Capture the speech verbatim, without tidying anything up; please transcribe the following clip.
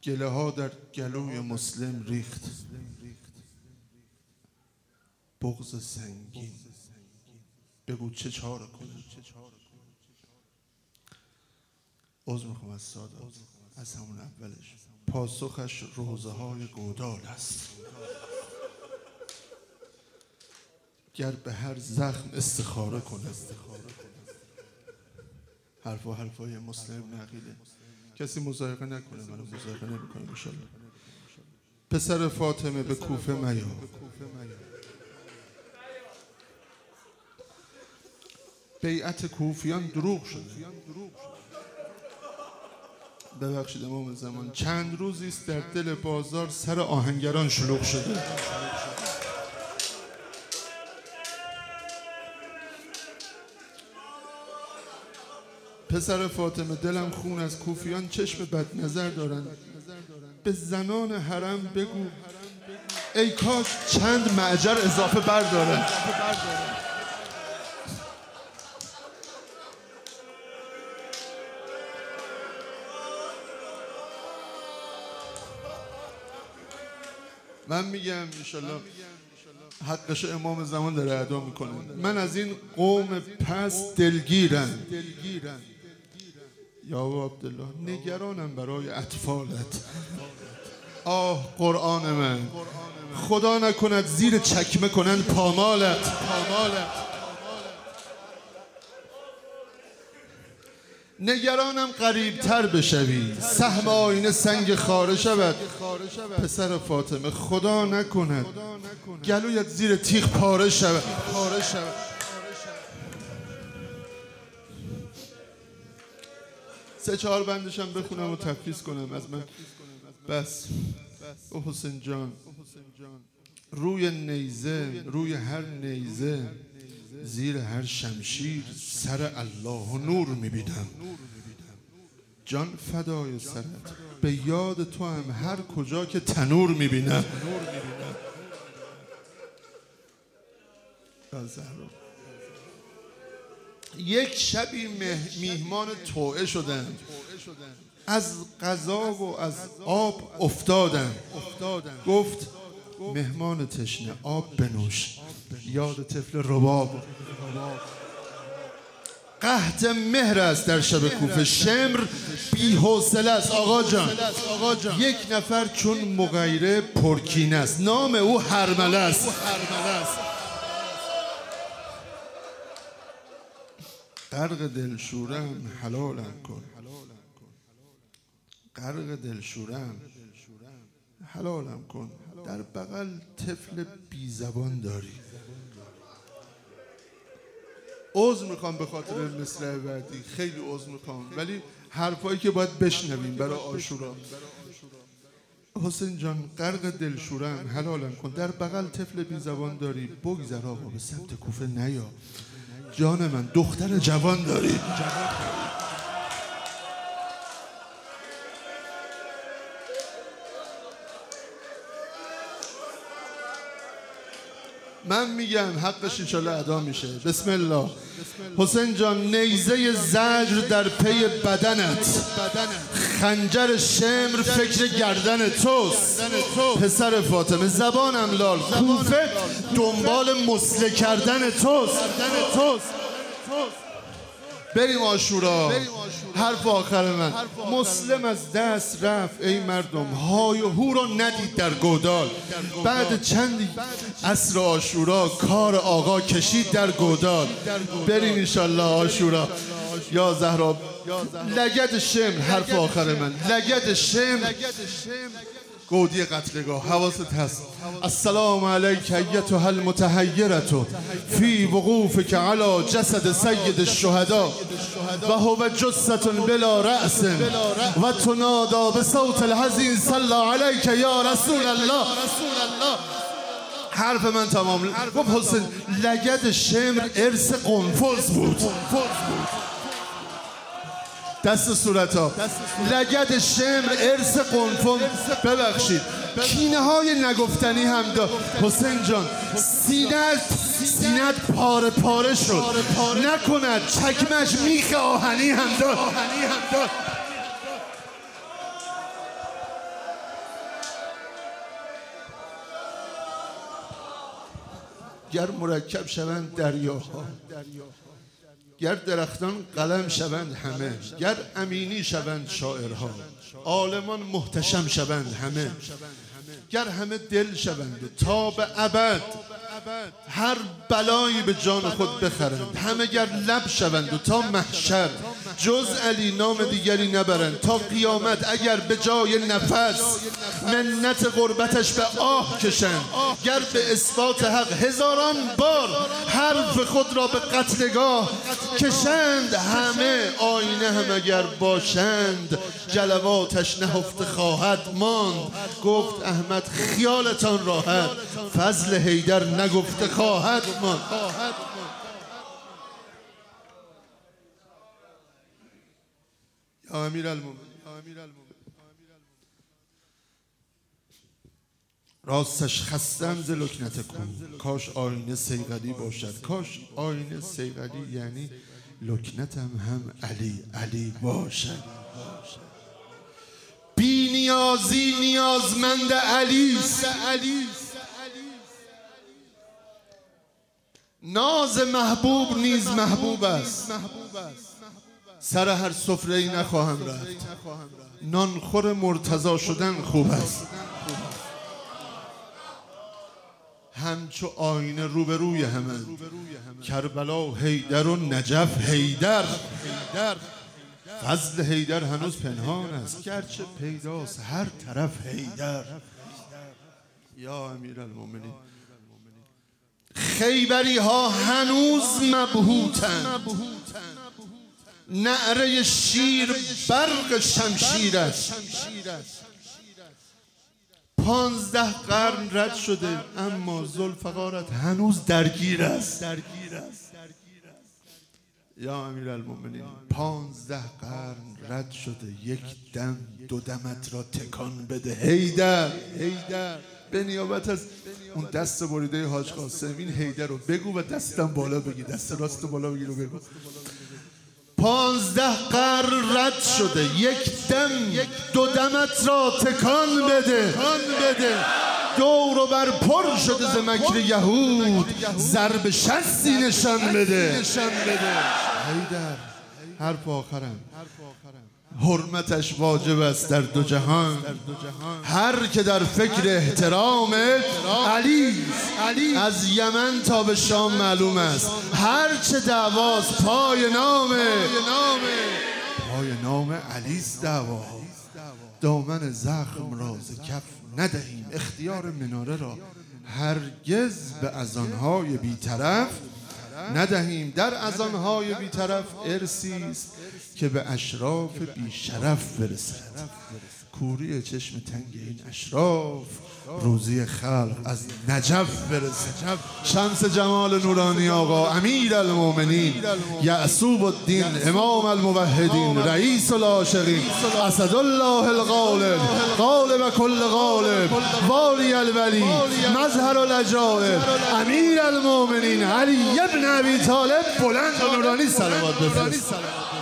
گله ها در گلوی مسلم ریخت، بغض سنگین. بگو چه چاره کنم؟ عذر میخوام از سادات، از همون اولش. پاسخش روزه های گودال است. گر به هر زخم استخاره کنه. حرفا حرفای مسلم نقیله. کسی مضایقه نکنه، منو مضایقه نمیکنه انشالله. پسر فاطمه به کوفه میا، بیعت کوفیان دروغ شده. ببخشید امام زمان، چند روزی است در دل بازار سر آهنگران شلوغ شده. پسر فاطمه دلم خون از کوفیان چشم بد نظر دارن. به زنان حرم بگو ای کاش چند معجر اضافه بردارن. من میگم انشالله حقش امام زمان داره ادا میکنه. من از این قوم پس دلگیرم یا عبدالله، نگرانم برای اطفالت. آه قرآن من، خدا نکند زیر چکمه کنند پامالت. نگرانم قریب تر بشوی، سهم آینه سنگ خاره شود. پسر فاطمه خدا نکند گلویت زیر تیغ پاره شود. سه چهار بندشم بخونم و تفویض کنم از من بس. او حسین جان، روی نیزه، روی هر نیزه، زیر هر شمشیر سر الله و نور میبینم. جان فدای سرت، به یاد تو هم هر کجا که تنور میبینم. یک شبی میهمان توعه شدم، از غذا و از آب افتادم. گفت مهمان تشنه آب بنوش، یاد طفل رباب. قحط مهر است در شب کوفه، شمر بی حوصله است. آقا جان یک نفر چون مغیره پرکینه است، نام او هرمله است. غرق دلشورم حلالم کن، غرق دلشورم حلالم کن. در بغل طفل بی زبان داری. عذر میخوام به خاطر مصرع بعدی، خیلی عذر میخوام، ولی حرفایی که باید بشنویم برای عاشورا. حسین جان غرق دلشورم حلالم کن، در بغل طفل بی زبان داری. بگذر آقا به سمت کوفه نیا، جان من دختر جوان داری. من میگم حقش انشالله ادا میشه. بسم الله. حسین جان نیزه زجر در پی بدنت، خنجر شمر فکر گردن توست. پسر فاطمه زبانم لال، کوفه دنبال مسله کردن توست. بریم عاشورا. حرف آخر من، مسلم از دست رفت ای مردم، های و هو را ندید در گودال. بعد چندی عصر عاشورا کار آقا کشید در گودال. بریم انشالله عاشورا. یا زهرا لگد شمر. حرف آخر من، لگد شمر گودی قتلگاه. حواست هست. السلام علیک ایتها المتحیرة فی وقوفک علی جسد سید الشهداء و هو جثة بلا رأس و تنادى بصوت الحزین صلی علیک یا رسول الله. حرف من تمام. گفت حسین لگد شمر ارث قنفذ بود. دست صورت ها. لگد شمر ارث قنفذ. ببخشید کینه های نگفتنی هم داد. حسین جان سینت سینت پاره پاره شد، نکند چکمش میخ آهنی هم داد. گر مرکب شوند دریاها، گر درختان قلم شوند همه، گر امینی شوند شاعرها، عالمان محتشم شوند همه، گر همه دل شوند تا به ابد هر بلایی به جان خود بخرند، همه گر لب شوند و تا محشر جز علی نام دیگری نبرند، تا قیامت اگر به جای نفس منت غربتش به آه کشند، گر به اثبات حق هزاران بار حرف خود را به قتلگاه کشند، همه آینه هم اگر باشند جلواتش نهفته خواهد ماند. گفت احمد خیالتان راحت، فضل حیدر نگفته خواهد ماند. یا امیرالمومنین، راستش خستم ز لکنت کون، کاش آینه صیقلی باشد، کاش آینه صیقلی یعنی لکنتم هم علی علی باشد. بی نیازی نیازمند علیست، ناز محبوب نیز محبوب است، سر هر سفره ای نخواهم رفت، نانخور مرتضی شدن خوب است. همچو آینه روبروی همند، کربلا حیدر و نجف حیدر. فضل حیدر هنوز پنهان است، گرچه پیداست هر طرف حیدر. یا امیرالمومنین، خیبری ها هنوز مبهوتند، نعره شیر برق شمشیر است. پانزده قرن رد شده اما ذوالفقارت هنوز درگیر است. یا امیرالمومنین، پانزده قرن رد شده، یک دم دو دمت را تکان بده حیدر. به نیابت از اون دست بریده حاج قاسم این حیدر رو بگو و دستم بالا بگی، دست راست بالا بگی رو بگو. پانزده قرن رد شده، یک دم دو دمت را تکان بده. دور و بر پر شده ز مکر یهود، ضرب شستی نشان بده. حیدر حرف آخرم، حرمتش واجب است در دو جهان، هر که در فکر احترام علی از یمن تا به شام معلوم است. هر چه دعواست پای نام پای نام علیست دعوا. دامن زخم را ز کف ندهیم، اختیار مناره را هرگز به اذانهای بی‌طرف ندهیم. در اذانهای بی‌طرف ارثی است که به اشراف بی‌شرف برسد. کوری چشم تنگ این اشراف، روزی خلق از نجف برسد. شمس جمال نورانی آقا امیرالمومنین، یعصوب الدین امام الموحدین، رئیس العاشقین، اسدالله الغالب، غالب کل غالب، والی الولی، مظهر العجائب، امیرالمومنین علی ابن ابی طالب. بلند و نورانی صلوات بفرست.